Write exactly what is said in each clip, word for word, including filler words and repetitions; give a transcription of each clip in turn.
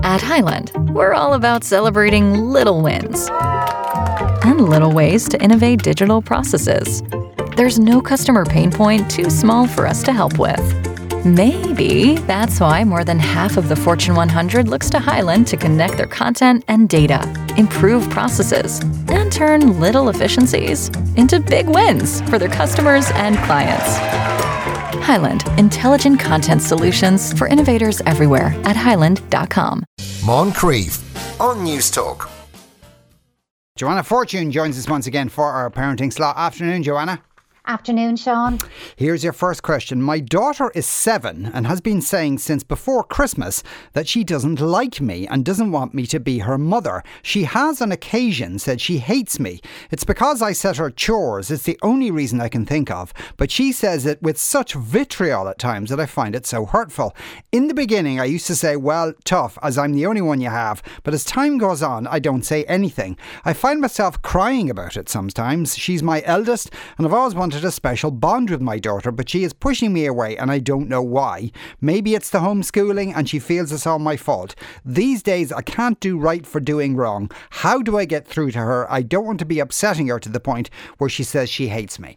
At Highland, we're all about celebrating little wins and little ways to innovate digital processes. There's no customer pain point too small for us to help with. Maybe that's why more than half of the Fortune one hundred looks to Highland to connect their content and data, improve processes, and turn little efficiencies into big wins for their customers and clients. Highland, intelligent content solutions for innovators everywhere at highland dot com. Moncrief on News Talk. Joanna Fortune joins us once again for our parenting slot. Afternoon, Joanna. Afternoon, Sean. Here's your first question. My daughter is seven and has been saying since before Christmas that she doesn't like me and doesn't want me to be her mother. She has on occasion said she hates me. It's because I set her chores. It's the only reason I can think of. But she says it with such vitriol at times that I find it so hurtful. In the beginning, I used to say, well, tough, as I'm the only one you have. But as time goes on, I don't say anything. I find myself crying about it sometimes. She's my eldest and I've always wanted a special bond with my daughter, but she is pushing me away and I don't know why. Maybe it's the homeschooling and she feels it's all my fault. These days I can't do right for doing wrong. How do I get through to her? I don't want to be upsetting her to the point where she says she hates me.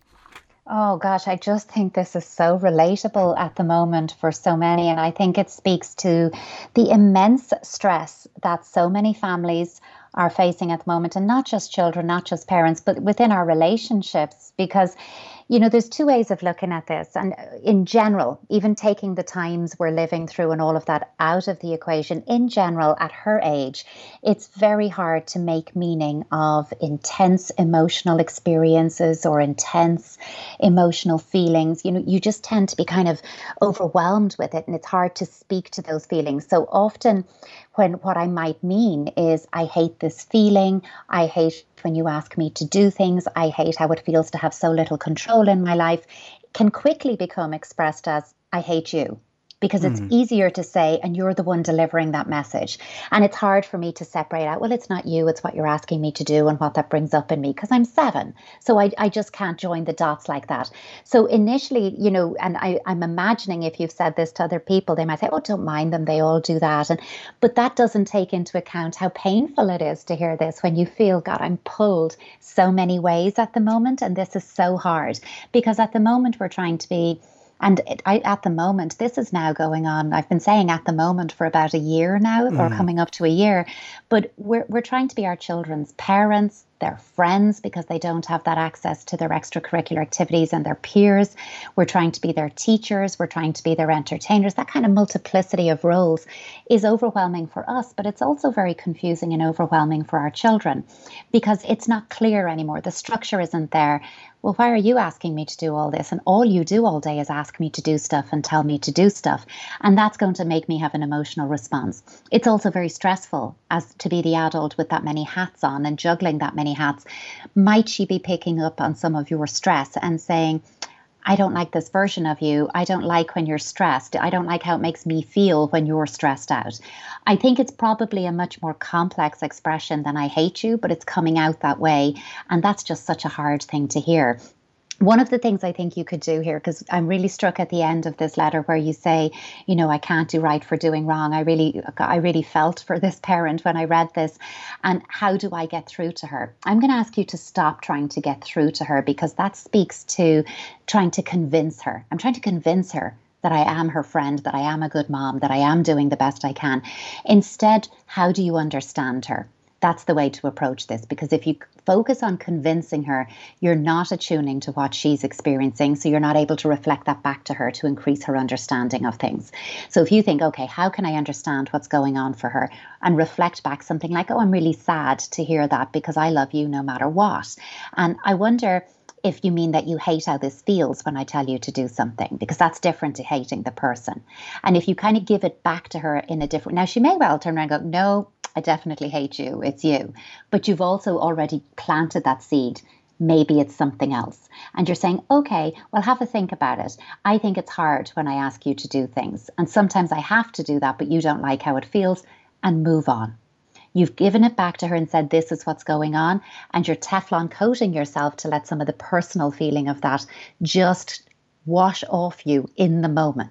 Oh gosh, I just think this is so relatable at the moment for so many, and I think it speaks to the immense stress that so many families are facing at the moment, and not just children, not just parents, but within our relationships, because you know, there's two ways of looking at this. And in general, even taking the times we're living through and all of that out of the equation, in general, at her age, it's very hard to make meaning of intense emotional experiences or intense emotional feelings. You know, you just tend to be kind of overwhelmed with it, and it's hard to speak to those feelings. So often when what I might mean is, I hate this feeling, I hate when you ask me to do things, I hate how it feels to have so little control in my life, can quickly become expressed as, I hate you. Because it's mm. easier to say, and you're the one delivering that message. And it's hard for me to separate out, well, it's not you, it's what you're asking me to do and what that brings up in me, because I'm seven. So I, I just can't join the dots like that. So initially, you know, and I, I'm imagining if you've said this to other people, they might say, oh, don't mind them, they all do that. And but that doesn't take into account how painful it is to hear this when you feel, God, I'm pulled so many ways at the moment. And this is so hard, because at the moment we're trying to be And it, I, at the moment, this is now going on. I've been saying at the moment for about a year now, mm. or coming up to a year. But we're we're trying to be our children's parents, their friends, because they don't have that access to their extracurricular activities and their peers. We're trying to be their teachers. We're trying to be their entertainers. That kind of multiplicity of roles is overwhelming for us, but it's also very confusing and overwhelming for our children, because it's not clear anymore. The structure isn't there. Well, why are you asking me to do all this? And all you do all day is ask me to do stuff and tell me to do stuff. And that's going to make me have an emotional response. It's also very stressful as to be the adult with that many hats on and juggling that many hats. Might she be picking up on some of your stress and saying, I don't like this version of you. I don't like when you're stressed. I don't like how it makes me feel when you're stressed out. I think it's probably a much more complex expression than I hate you, but it's coming out that way. And that's just such a hard thing to hear. One of the things I think you could do here, because I'm really struck at the end of this letter where you say, you know, I can't do right for doing wrong. I really, I really felt for this parent when I read this. And how do I get through to her? I'm going to ask you to stop trying to get through to her, because that speaks to trying to convince her. I'm trying to convince her that I am her friend, that I am a good mom, that I am doing the best I can. Instead, how do you understand her? That's the way to approach this, because if you focus on convincing her, you're not attuning to what she's experiencing, so you're not able to reflect that back to her to increase her understanding of things. So if you think, okay, how can I understand what's going on for her, and reflect back something like, oh, I'm really sad to hear that because I love you no matter what. And I wonder if you mean that you hate how this feels when I tell you to do something, because that's different to hating the person. And if you kind of give it back to her in a different, now she may well turn around and go, no, I definitely hate you, it's you. But you've also already planted that seed. Maybe it's something else. And you're saying, okay, well, have a think about it. I think it's hard when I ask you to do things. And sometimes I have to do that, but you don't like how it feels, and move on. You've given it back to her and said, this is what's going on. And you're Teflon coating yourself to let some of the personal feeling of that just wash off you in the moment.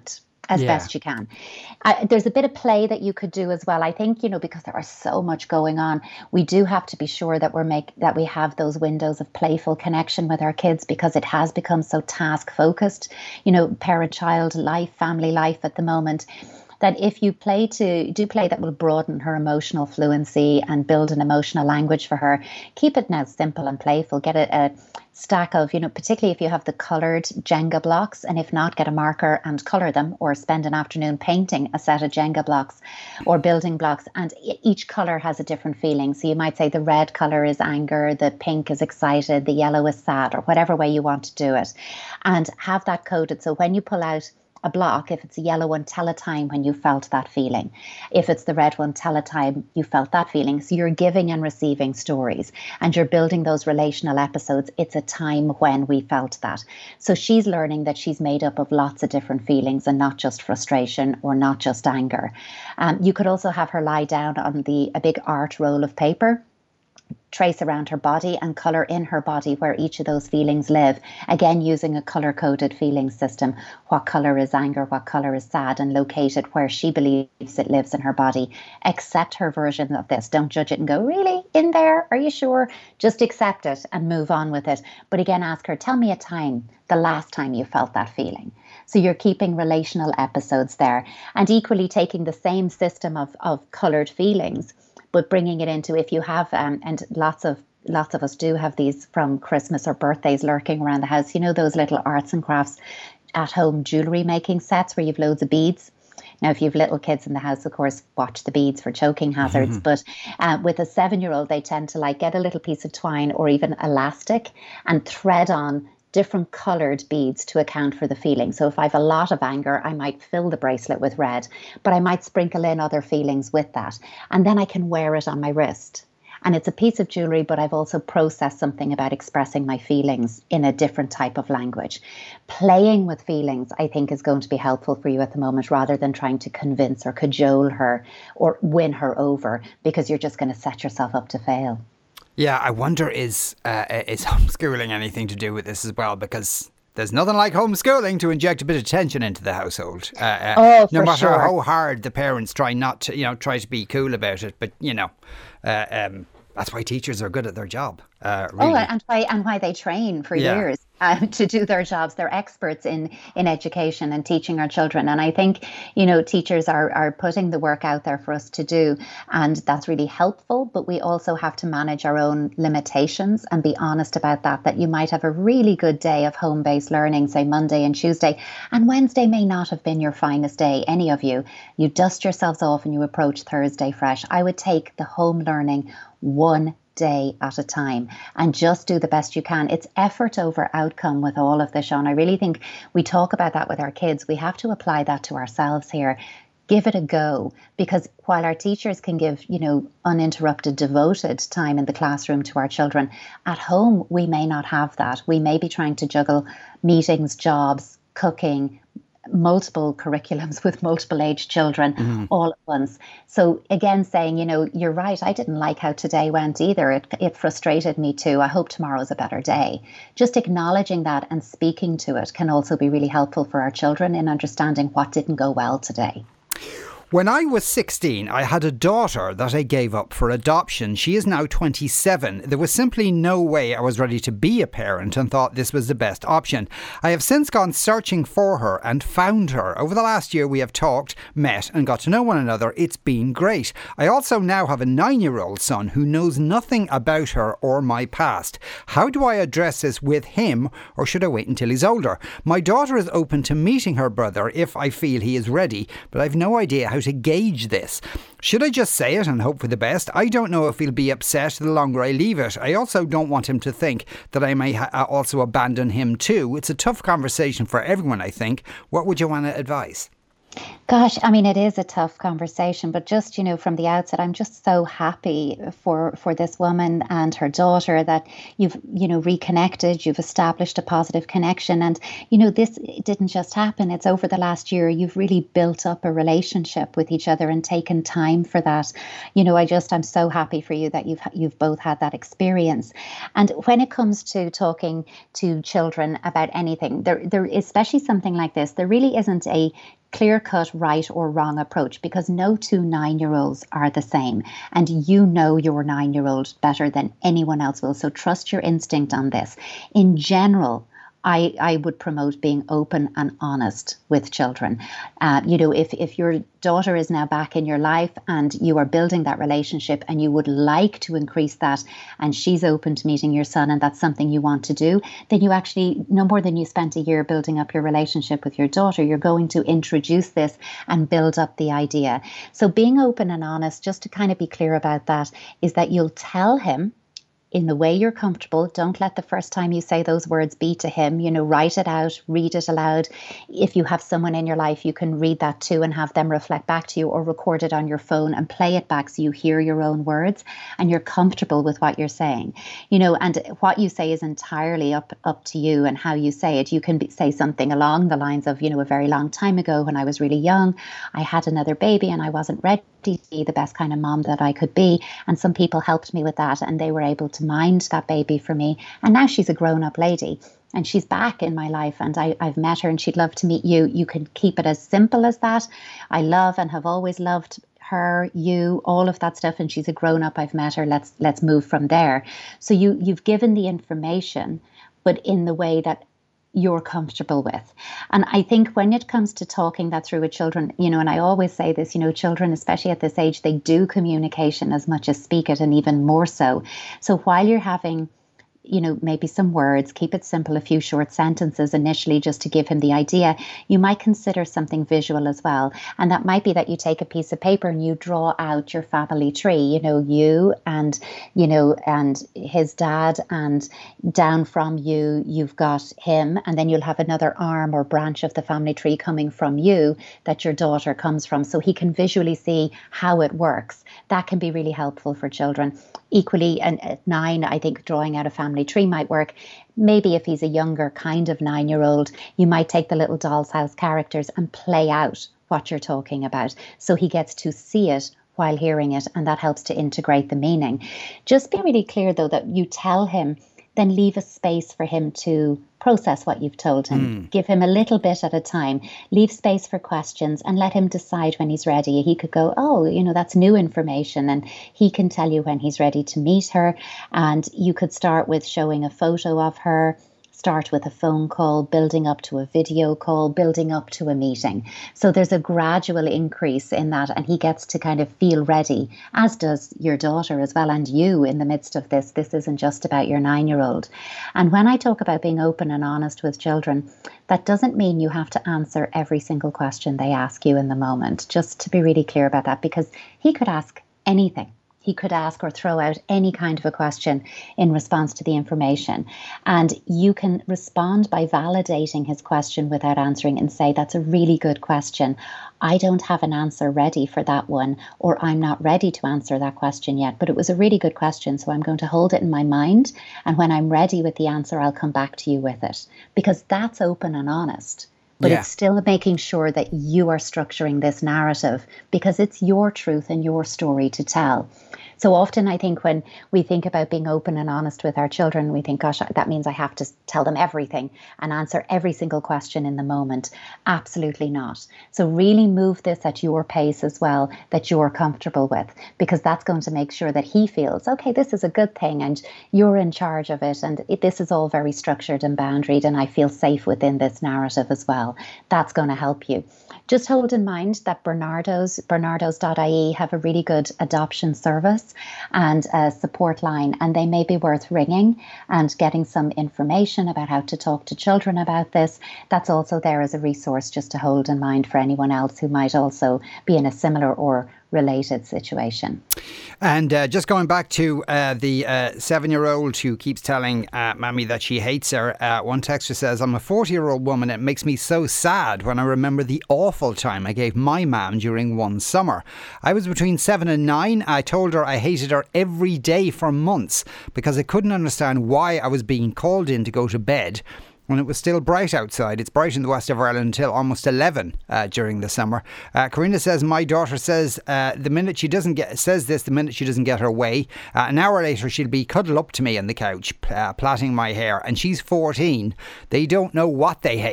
as Yeah. best you can. Uh, there's a bit of play that you could do as well. I think, you know, because there are so much going on, we do have to be sure that we're make that we have those windows of playful connection with our kids, because it has become so task focused, you know, parent-child life, family life at the moment, that if you play to do play that will broaden her emotional fluency and build an emotional language for her, keep it now simple and playful. Get a, a stack of, you know, particularly if you have the coloured Jenga blocks, and if not, get a marker and colour them, or spend an afternoon painting a set of Jenga blocks or building blocks, and e- each colour has a different feeling. So you might say the red colour is anger, the pink is excited, the yellow is sad, or whatever way you want to do it, and have that coded. So when you pull out a block, if it's a yellow one, tell a time when you felt that feeling. If it's the red one, tell a time you felt that feeling. So you're giving and receiving stories, and you're building those relational episodes. It's a time when we felt that. So she's learning that she's made up of lots of different feelings, and not just frustration or not just anger. Um, you could also have her lie down on the a big art roll of paper, trace around her body and colour in her body where each of those feelings live. Again, using a colour-coded feeling system. What colour is anger? What colour is sad? And locate it where she believes it lives in her body. Accept her version of this. Don't judge it and go, really? In there? Are you sure? Just accept it and move on with it. But again, ask her, tell me a time, the last time you felt that feeling. So you're keeping relational episodes there. And equally taking the same system of, of coloured feelings, but bringing it into, if you have, um, and lots of lots of us do have these from Christmas or birthdays lurking around the house, you know, those little arts and crafts at home jewellery making sets where you've loads of beads. Now, if you've little kids in the house, of course, watch the beads for choking hazards. Mm-hmm. But uh, with a seven-year-old, they tend to like get a little piece of twine or even elastic and thread on different coloured beads to account for the feeling. So if I have a lot of anger, I might fill the bracelet with red, but I might sprinkle in other feelings with that. And then I can wear it on my wrist. And it's a piece of jewellery, but I've also processed something about expressing my feelings in a different type of language. Playing with feelings, I think, is going to be helpful for you at the moment, rather than trying to convince or cajole her or win her over, because you're just going to set yourself up to fail. Yeah, I wonder, is uh, is homeschooling anything to do with this as well? Because there's nothing like homeschooling to inject a bit of tension into the household. Uh, uh, oh, no for matter sure. how hard the parents try not to, you know, try to be cool about it. But, you know, uh, um, that's why teachers are good at their job. Uh, really. Oh, and why and why they train for Yeah. years uh, to do their jobs. They're experts in in education and teaching our children. And I think, you know, teachers are are putting the work out there for us to do, and that's really helpful. But we also have to manage our own limitations and be honest about that. That you might have a really good day of home-based learning, say Monday and Tuesday, and Wednesday may not have been your finest day. Any of you, you dust yourselves off and you approach Thursday fresh. I would take the home learning one day at a time and just do the best you can. It's effort over outcome with all of this, Sean. I really think we talk about that with our kids. We have to apply that to ourselves here. Give it a go, because while our teachers can give, you know, uninterrupted, devoted time in the classroom to our children, at home we may not have that. We may be trying to juggle meetings, jobs, cooking, multiple curriculums with multiple age children mm-hmm. all at once. So again, saying, you know, you're right, I didn't like how today went either. It, it frustrated me too. I hope tomorrow's a better day. Just acknowledging that and speaking to it can also be really helpful for our children in understanding what didn't go well today. When I was sixteen, I had a daughter that I gave up for adoption. She is now twenty-seven. There was simply no way I was ready to be a parent and thought this was the best option. I have since gone searching for her and found her. Over the last year, we have talked, met and got to know one another. It's been great. I also now have a nine-year-old son who knows nothing about her or my past. How do I address this with him, or should I wait until he's older? My daughter is open to meeting her brother if I feel he is ready, but I've no idea how to gauge this. Should I just say it and hope for the best? I don't know if he'll be upset the longer I leave it. I also don't want him to think that I may ha- also abandon him too. It's a tough conversation for everyone, I think. What would you want to advise? Gosh, I mean, it is a tough conversation, but just, you know, from the outset, I'm just so happy for for this woman and her daughter that you've, you know, reconnected, you've established a positive connection. And, you know, this didn't just happen. It's over the last year. You've really built up a relationship with each other and taken time for that. You know, I just, I'm so happy for you that you've you've both had that experience. And when it comes to talking to children about anything, there there especially something like this, there really isn't a clear-cut right or wrong approach, because no two nine-year-olds are the same, and you know your nine-year-old better than anyone else will. So trust your instinct on this. In general, I, I would promote being open and honest with children. Uh, you know, if, if your daughter is now back in your life and you are building that relationship and you would like to increase that, and she's open to meeting your son and that's something you want to do, then you actually, no more than you spent a year building up your relationship with your daughter, you're going to introduce this and build up the idea. So being open and honest, just to kind of be clear about that, is that you'll tell him in the way you're comfortable. Don't let the first time you say those words be to him. You know, write it out, read it aloud. If you have someone in your life, you can read that too and have them reflect back to you, or record it on your phone and play it back so you hear your own words and you're comfortable with what you're saying. You know, and what you say is entirely up up to you and how you say it. You can be, say something along the lines of, you know, a very long time ago when I was really young, I had another baby and I wasn't ready to be the best kind of mom that I could be. And some people helped me with that and they were able to mind that baby for me. And now she's a grown-up lady and she's back in my life and I, I've met her and she'd love to meet you. You can keep it as simple as that. I love and have always loved her, you, all of that stuff. And she's a grown-up. I've met her. Let's let's move from there. So you you've given the information, but in the way that you're comfortable with. And I think when it comes to talking that through with children, you know, and I always say this, you know, children, especially at this age, they do communication as much as speak it, and even more so. So while you're having, you know, maybe some words, keep it simple, a few short sentences initially just to give him the idea, you might consider something visual as well. And that might be that you take a piece of paper and you draw out your family tree, you know, you and, you know, and his dad, and down from you, you've got him, and then you'll have another arm or branch of the family tree coming from you that your daughter comes from. So he can visually see how it works. That can be really helpful for children. Equally, and at nine, I think drawing out a family tree might work. Maybe if he's a younger kind of nine-year-old, you might take the little doll's house characters and play out what you're talking about, so he gets to see it while hearing it, and that helps to integrate the meaning. Just be really clear, though, that you tell him, then leave a space for him to process what you've told him. Mm. Give him a little bit at a time. Leave space for questions and let him decide when he's ready. He could go, oh, you know, that's new information. And he can tell you when he's ready to meet her. And you could start with showing a photo of her. Start with a phone call, building up to a video call, building up to a meeting. So there's a gradual increase in that, and he gets to kind of feel ready, as does your daughter as well, and you in the midst of this. This isn't just about your nine-year-old. And when I talk about being open and honest with children, that doesn't mean you have to answer every single question they ask you in the moment, just to be really clear about that, because he could ask anything. He could ask or throw out any kind of a question in response to the information. And you can respond by validating his question without answering and say, that's a really good question. I don't have an answer ready for that one, or I'm not ready to answer that question yet, but it was a really good question. So I'm going to hold it in my mind. And when I'm ready with the answer, I'll come back to you with it, because that's open and honest. But yeah. It's still making sure that you are structuring this narrative, because it's your truth and your story to tell. So often I think when we think about being open and honest with our children, we think, gosh, that means I have to tell them everything and answer every single question in the moment. Absolutely not. So really move this at your pace as well, that you're comfortable with, because that's going to make sure that he feels, okay, this is a good thing and you're in charge of it. And it, this is all very structured and boundaried, and I feel safe within this narrative as well. That's going to help you. Just hold in mind that Bernardo's, bernardos dot I E have a really good adoption service and a support line, and they may be worth ringing and getting some information about how to talk to children about this. That's also there as a resource just to hold in mind for anyone else who might also be in a similar or related situation. And uh, just going back to uh, the uh, seven-year-old who keeps telling uh, Mammy that she hates her, uh, one texter says, I'm a forty-year-old woman. It makes me so sad when I remember the awful time I gave my mam during one summer. I was between seven and nine. I told her I hated her every day for months because I couldn't understand why I was being called in to go to bed when it was still bright outside. It's bright in the west of Ireland until almost eleven uh, during the summer. Uh, Karina says, my daughter says uh, the minute she doesn't get, says this, the minute she doesn't get her way, uh, an hour later she'll be cuddled up to me on the couch, uh, plaiting my hair, and she's fourteen. They don't know what they hate.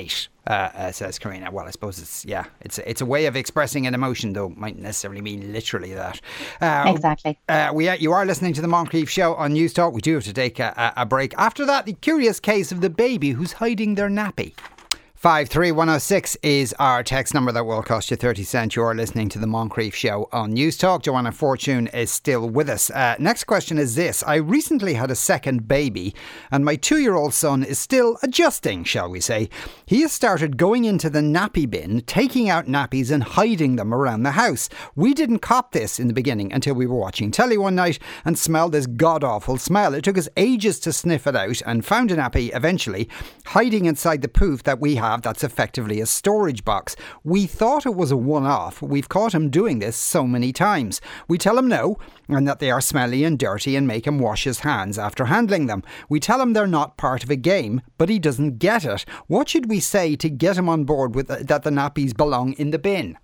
Uh, uh, says Karina. Well, I suppose it's, yeah, it's it's a way of expressing an emotion, though. Mightn't necessarily mean literally that. Uh, exactly. Uh, we are, you are listening to the Moncrief Show on News Talk. We do have to take a, a, a break. After that, the curious case of the baby who's hiding their nappy. five three one oh six is our text number that will cost you thirty cents. You're listening to the Moncrief Show on News Talk. Joanna Fortune is still with us. Uh, next question is this. I recently had a second baby and my two-year-old son is still adjusting, shall we say. He has started going into the nappy bin, taking out nappies and hiding them around the house. We didn't cop this in the beginning until we were watching telly one night and smelled this god-awful smell. It took us ages to sniff it out and found a nappy eventually hiding inside the poof that we have. That's effectively a storage box. We thought it was a one-off. We've caught him doing this so many times. We tell him no, and that they are smelly and dirty and make him wash his hands after handling them. We tell him they're not part of a game, but he doesn't get it. What should we say to get him on board with the, that the nappies belong in the bin?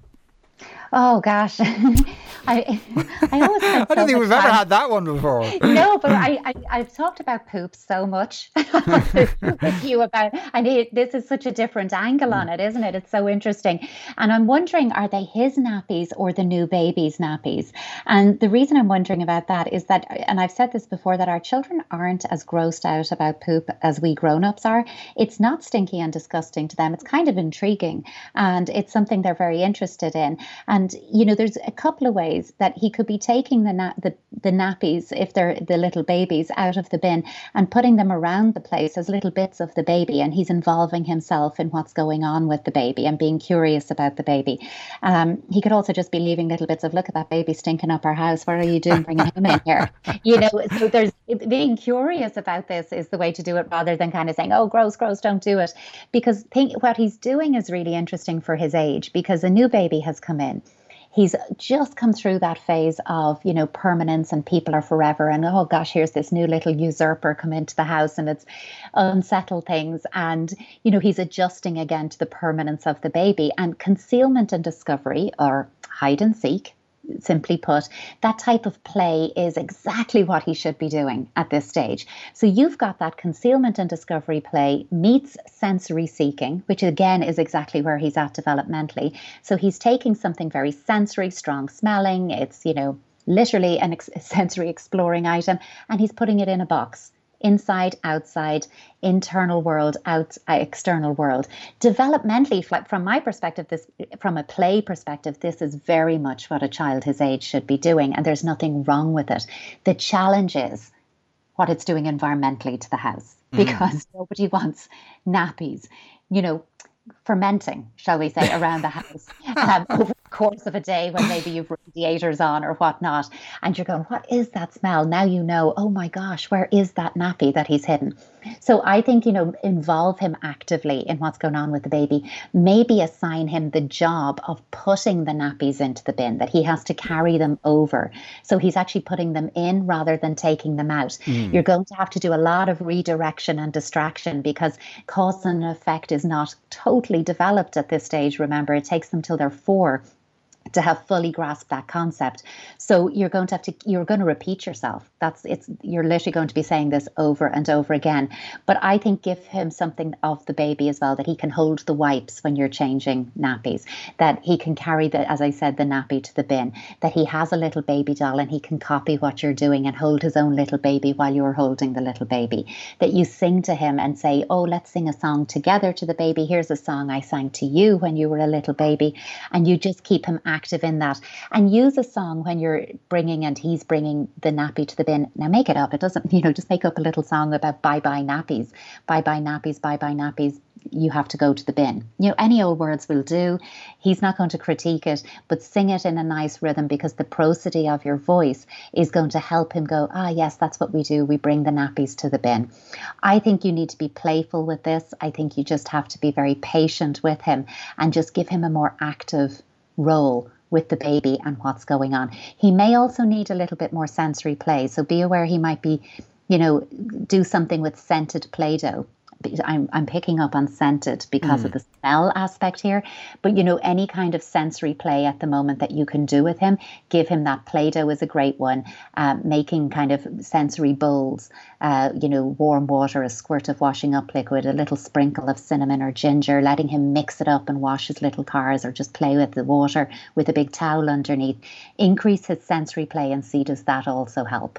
Oh gosh, I I always had I don't so think much we've ever time. had that one before. No, but I, I I've talked about poop so much with you about. I mean, this is such a different angle on it, isn't it? It's so interesting, and I'm wondering, are they his nappies or the new baby's nappies? And the reason I'm wondering about that is that, and I've said this before, that our children aren't as grossed out about poop as we grown-ups are. It's not stinky and disgusting to them. It's kind of intriguing, and it's something they're very interested in. And And, you know, there's a couple of ways that he could be taking the, na- the the nappies, if they're the little babies, out of the bin and putting them around the place as little bits of the baby. And he's involving himself in what's going on with the baby and being curious about the baby. Um, he could also just be leaving little bits of, look at that baby stinking up our house. What are you doing bringing him in here? You know, so there's being curious about this is the way to do it, rather than kind of saying, oh, gross, gross, don't do it. Because think, what he's doing is really interesting for his age, because a new baby has come in. He's just come through that phase of, you know, permanence and people are forever. And, oh, gosh, here's this new little usurper come into the house and it's unsettled things. And, you know, he's adjusting again to the permanence of the baby. And concealment and discovery, or hide and seek, simply put, that type of play is exactly what he should be doing at this stage. So you've got that concealment and discovery play meets sensory seeking, which again is exactly where he's at developmentally. So he's taking something very sensory, strong smelling. It's, you know, literally an ex- sensory exploring item, and he's putting it in a box. Inside, outside, internal world, out, uh, external world. Developmentally, from my perspective, this, from a play perspective, this is very much what a child his age should be doing, and there's nothing wrong with it. The challenge is what it's doing environmentally to the house, because mm. nobody wants nappies, you know, fermenting, shall we say, around the house um, over the course of a day when maybe you've radiators on or whatnot, and you're going, what is that smell? Now you know, oh my gosh, where is that nappy that he's hidden? So I think, you know, involve him actively in what's going on with the baby. Maybe assign him the job of putting the nappies into the bin, that he has to carry them over. So he's actually putting them in rather than taking them out. Mm. You're going to have to do a lot of redirection and distraction, because cause and effect is not totally developed at this stage. Remember, it takes them till they're four to have fully grasped that concept. So you're going to have to, you're going to repeat yourself. That's, it's, you're literally going to be saying this over and over again. But I think give him something of the baby as well, that he can hold the wipes when you're changing nappies, that he can carry the, as I said, the nappy to the bin, that he has a little baby doll and he can copy what you're doing and hold his own little baby while you're holding the little baby, that you sing to him and say, oh, let's sing a song together to the baby. Here's a song I sang to you when you were a little baby. And you just keep him active in that, and use a song when you're bringing and he's bringing the nappy to the bin. Now make it up. It doesn't, you know, just make up a little song about bye bye nappies, bye bye nappies, bye bye nappies. You have to go to the bin. You know, any old words will do. He's not going to critique it, but sing it in a nice rhythm, because the prosody of your voice is going to help him go, ah, yes, that's what we do. We bring the nappies to the bin. I think you need to be playful with this. I think you just have to be very patient with him and just give him a more active role with the baby and what's going on. He may also need a little bit more sensory play. So be aware he might be, you know, do something with scented Play-Doh. I'm, I'm picking up on scented because Mm. of the smell aspect here. But, you know, any kind of sensory play at the moment that you can do with him, give him that Play-Doh is a great one. Um, making kind of sensory bowls, uh, you know, warm water, a squirt of washing up liquid, a little sprinkle of cinnamon or ginger, letting him mix it up and wash his little cars or just play with the water with a big towel underneath. Increase his sensory play and see does that also help.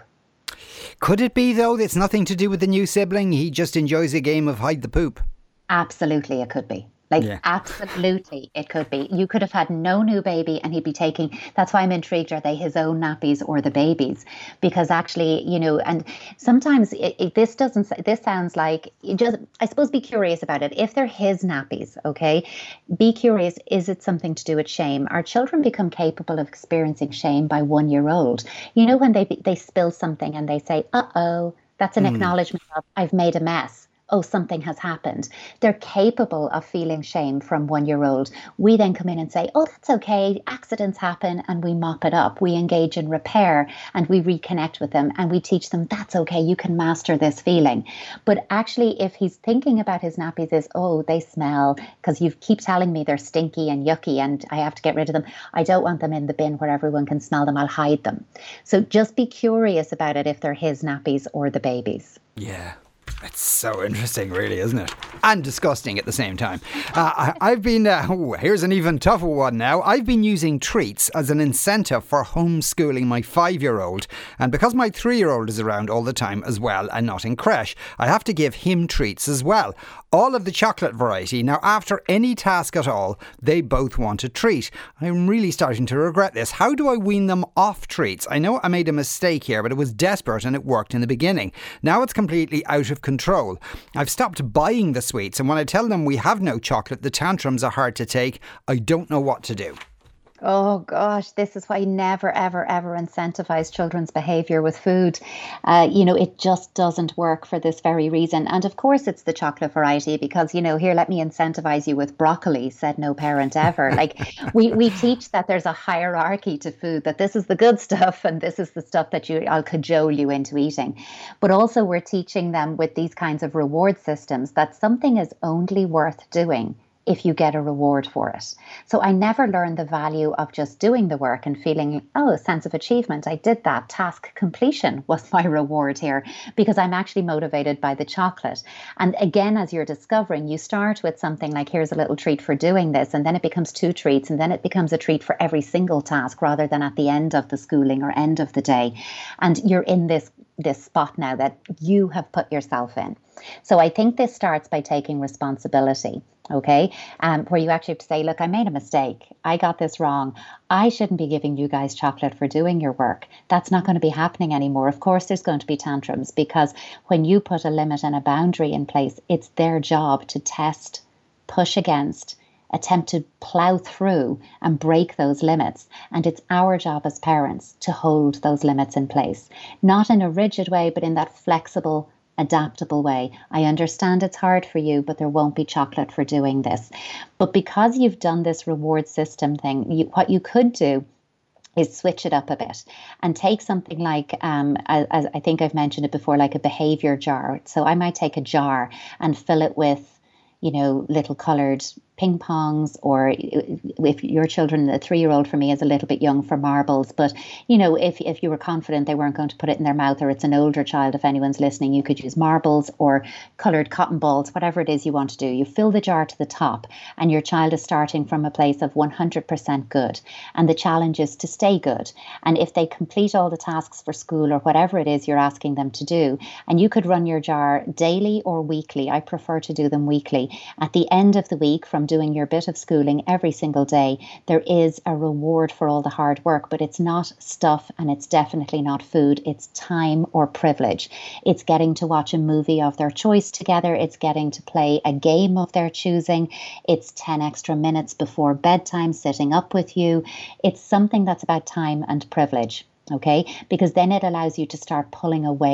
Could it be, though, that it's nothing to do with the new sibling? He just enjoys a game of hide the poop. Absolutely, it could be. Like, Yeah. absolutely, it could be. You could have had no new baby and he'd be taking, that's why I'm intrigued, are they his own nappies or the baby's? Because actually, you know, and sometimes it, it, this doesn't, this sounds like, you just, I suppose be curious about it. If they're his nappies, okay, be curious, is it something to do with shame? Our children become capable of experiencing shame by one year old. You know, when they they spill something and they say, uh-oh, that's an mm. acknowledgement of, I've made a mess. Oh, something has happened. They're capable of feeling shame from one year old. We then come in and say, oh, that's okay. Accidents happen, and we mop it up. We engage in repair and we reconnect with them and we teach them that's okay. You can master this feeling. But actually, if he's thinking about his nappies as, oh, they smell because you keep telling me they're stinky and yucky and I have to get rid of them. I don't want them in the bin where everyone can smell them. I'll hide them. So just be curious about it if they're his nappies or the baby's. Yeah. It's so interesting, really, isn't it? And disgusting at the same time. Uh, I, I've been, uh, oh, here's an even tougher one now. I've been using treats as an incentive for homeschooling my five-year-old. And because my three-year-old is around all the time as well and not in creche, I have to give him treats as well. All of the chocolate variety. Now, after any task at all, they both want a treat. I'm really starting to regret this. How do I wean them off treats? I know I made a mistake here, but it was desperate and it worked in the beginning. Now it's completely out of control. I've stopped buying the sweets, and when I tell them we have no chocolate, the tantrums are hard to take. I don't know what to do. Oh gosh, this is why you never, ever, ever incentivize children's behaviour with food. Uh, you know, it just doesn't work for this very reason. And of course, it's the chocolate variety because, you know, here, let me incentivize you with broccoli, said no parent ever. Like we, we teach that there's a hierarchy to food, that this is the good stuff and this is the stuff that you, I'll cajole you into eating. But also we're teaching them with these kinds of reward systems that something is only worth doing if you get a reward for it. So I never learned the value of just doing the work and feeling, oh, a sense of achievement. I did that. Task completion was my reward here because I'm actually motivated by the chocolate. And again, as you're discovering, you start with something like, here's a little treat for doing this, and then it becomes two treats, and then it becomes a treat for every single task rather than at the end of the schooling or end of the day. And you're in this this spot now that you have put yourself in. So I think this starts by taking responsibility, okay, um, where you actually have to say, look, I made a mistake. I got this wrong. I shouldn't be giving you guys chocolate for doing your work. That's not going to be happening anymore. Of course, there's going to be tantrums because when you put a limit and a boundary in place, it's their job to test, push against, attempt to plow through and break those limits. And it's our job as parents to hold those limits in place, not in a rigid way, but in that flexible, adaptable way. I understand it's hard for you, but there won't be chocolate for doing this. But because you've done this reward system thing, you, what you could do is switch it up a bit and take something like, um, as, as I think I've mentioned it before, like a behavior jar. So I might take a jar and fill it with, you know, little coloured ping pongs, or if your children, a three-year-old for me is a little bit young for marbles, but you know, if if you were confident they weren't going to put it in their mouth, or it's an older child, if anyone's listening, you could use marbles or coloured cotton balls, whatever it is you want to do. You fill the jar to the top and your child is starting from a place of one hundred percent good, and the challenge is to stay good. And if they complete all the tasks for school or whatever it is you're asking them to do, and you could run your jar daily or weekly, I prefer to do them weekly, at the end of the week from doing your bit of schooling every single day, there is a reward for all the hard work, but it's not stuff and it's definitely not food. It's time or privilege. It's getting to watch a movie of their choice together. It's getting to play a game of their choosing. It's ten extra minutes before bedtime sitting up with you. It's something that's about time and privilege, okay? Because then it allows you to start pulling away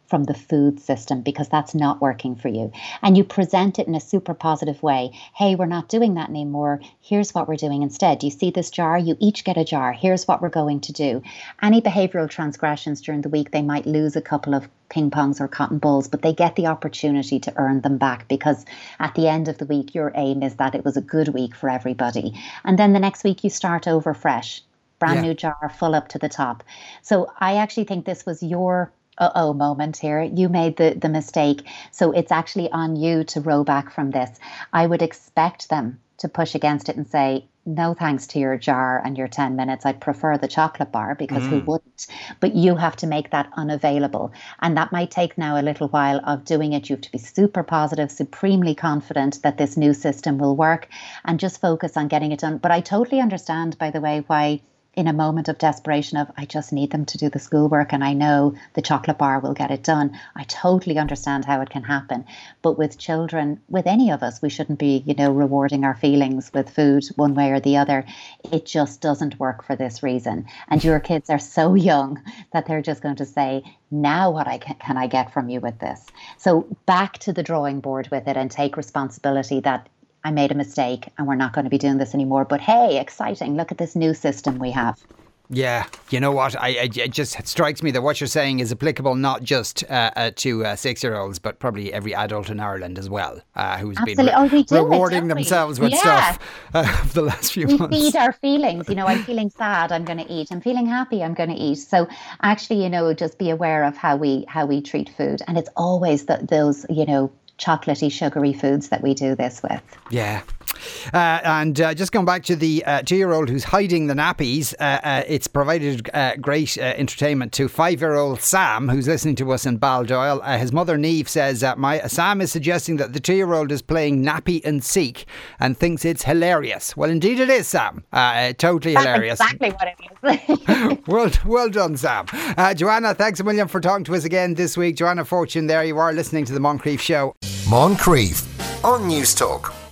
from the food system because that's not working for you. And you present it in a super positive way. Hey, we're not doing that anymore. Here's what we're doing instead. You see this jar? You each get a jar. Here's what we're going to do. Any behavioural transgressions during the week, they might lose a couple of ping pongs or cotton balls, but they get the opportunity to earn them back because at the end of the week, your aim is that it was a good week for everybody. And then the next week you start over fresh, brand yeah. new jar, full up to the top. So I actually think this was your uh-oh moment here. You made the, the mistake. So it's actually on you to row back from this. I would expect them to push against it and say, no thanks to your jar and your ten minutes. I'd prefer the chocolate bar because mm. who wouldn't? But you have to make that unavailable. And that might take now a little while of doing it. You have to be super positive, supremely confident that this new system will work and just focus on getting it done. But I totally understand, by the way, why in a moment of desperation of, I just need them to do the schoolwork and I know the chocolate bar will get it done. I totally understand how it can happen. But with children, with any of us, we shouldn't be, you know, rewarding our feelings with food one way or the other. It just doesn't work for this reason. And your kids are so young that they're just going to say, now what I can, can I get from you with this? So back to the drawing board with it and take responsibility that I made a mistake and we're not going to be doing this anymore. But hey, exciting. Look at this new system we have. Yeah, you know what? I, I it just strikes me that what you're saying is applicable not just uh, uh, to uh, six-year-olds, but probably every adult in Ireland as well, uh, who's Absolutely. been re- oh, we do rewarding it, themselves with yeah. stuff uh, for the last few we months. We feed our feelings. You know, I'm feeling sad, I'm going to eat. I'm feeling happy, I'm going to eat. So actually, you know, just be aware of how we how we treat food, and it's always the, those, you know, chocolatey, sugary foods that we do this with. Yeah. Uh, and uh, just going back to the uh, two-year-old who's hiding the nappies, uh, uh, it's provided uh, great uh, entertainment to five-year-old Sam, who's listening to us in Baldoyle. Uh, his mother, Neve, says uh, my Sam is suggesting that the two-year-old is playing nappy and seek and thinks it's hilarious. Well, indeed it is, Sam. Uh, totally That's hilarious. exactly what it is. well, well done, Sam. Uh, Joanna, thanks a million for talking to us again this week. Joanna Fortune there. You are listening to the Moncrief Show. Moncrief on News Talk.